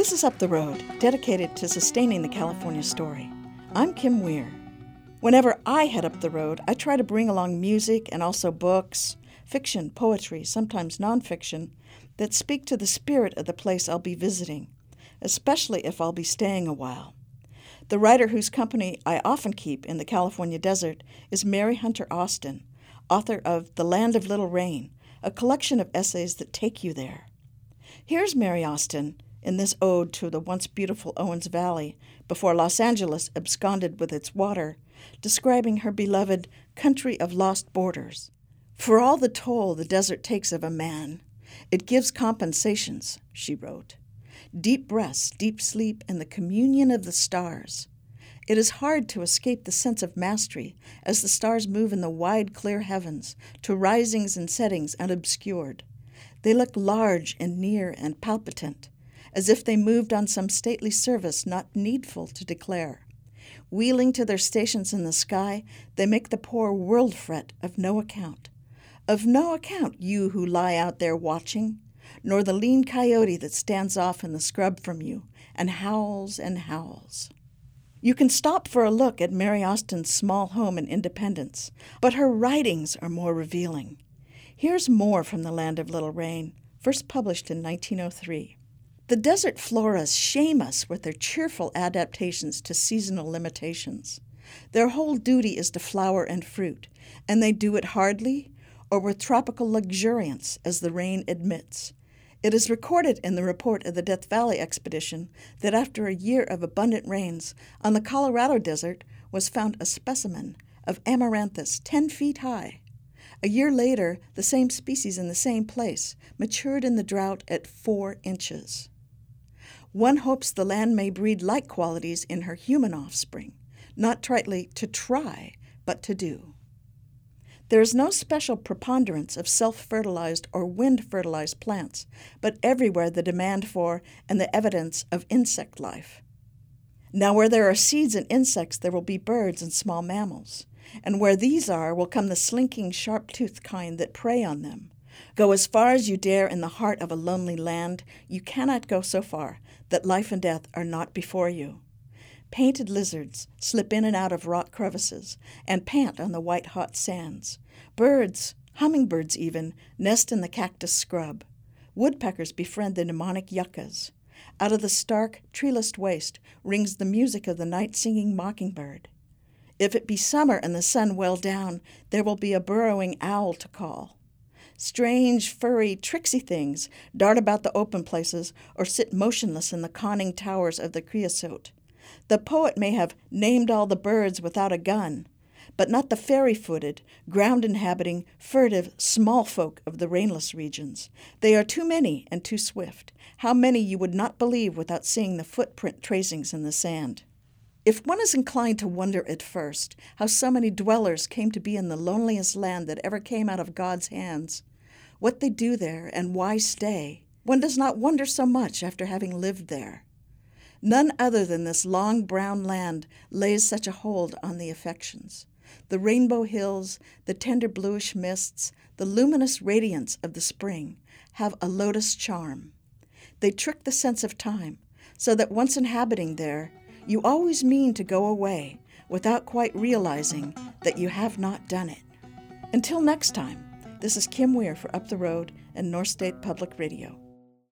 This is Up the Road, dedicated to sustaining the California story. I'm Kim Weir. Whenever I head up the road, I try to bring along music and also books, fiction, poetry, sometimes nonfiction, that speak to the spirit of the place I'll be visiting, especially if I'll be staying a while. The writer whose company I often keep in the California desert is Mary Hunter Austin, author of The Land of Little Rain, a collection of essays that take you there. Here's Mary Austin in this ode to the once beautiful Owens Valley before Los Angeles absconded with its water, describing her beloved country of lost borders. For all the toll the desert takes of a man, it gives compensations, she wrote. Deep breaths, deep sleep, and the communion of the stars. It is hard to escape the sense of mastery as the stars move in the wide, clear heavens to risings and settings unobscured. They look large and near and palpitant, as if they moved on some stately service not needful to declare. Wheeling to their stations in the sky, they make the poor world fret of no account. Of no account, you who lie out there watching, nor the lean coyote that stands off in the scrub from you and howls and howls. You can stop for a look at Mary Austin's small home in Independence, but her writings are more revealing. Here's more from The Land of Little Rain, first published in 1903. The desert floras shame us with their cheerful adaptations to seasonal limitations. Their whole duty is to flower and fruit, and they do it hardly or with tropical luxuriance, as the rain admits. It is recorded in the report of the Death Valley expedition that after a year of abundant rains, on the Colorado desert was found a specimen of Amaranthus 10 feet high. A year later, the same species in the same place matured in the drought at 4 inches. One hopes the land may breed like qualities in her human offspring, not tritely to try, but to do. There is no special preponderance of self-fertilized or wind-fertilized plants, but everywhere the demand for and the evidence of insect life. Now where there are seeds and insects, there will be birds and small mammals, and where these are will come the slinking, sharp-toothed kind that prey on them. Go as far as you dare in the heart of a lonely land, you cannot go so far that life and death are not before you. Painted lizards slip in and out of rock crevices and pant on the white-hot sands. Birds, hummingbirds even, nest in the cactus scrub. Woodpeckers befriend the mnemonic yuccas. Out of the stark, treeless waste rings the music of the night-singing mockingbird. If it be summer and the sun well down, there will be a burrowing owl to call. Strange, furry, tricksy things dart about the open places or sit motionless in the conning towers of the creosote. The poet may have named all the birds without a gun, but not the fairy-footed, ground-inhabiting, furtive, small folk of the rainless regions. They are too many and too swift. How many you would not believe without seeing the footprint tracings in the sand. If one is inclined to wonder at first how so many dwellers came to be in the loneliest land that ever came out of God's hands, what they do there and why stay, one does not wonder so much after having lived there. None other than this long brown land lays such a hold on the affections. The rainbow hills, the tender bluish mists, the luminous radiance of the spring have a lotus charm. They trick the sense of time, so that once inhabiting there, you always mean to go away without quite realizing that you have not done it. Until next time, this is Kim Weir for Up the Road and North State Public Radio.